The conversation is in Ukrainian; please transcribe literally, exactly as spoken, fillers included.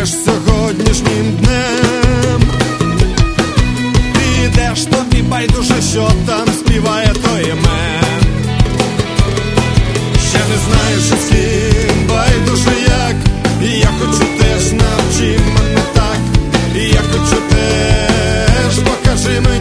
живеш сьогоднішнім днем. Ти йдеш, тобі байдуже, що там співає той імен. Ще не знаєш із ким, байдуже як. І я хочу теж, навчи мене так. І я хочу теж, покажи мені.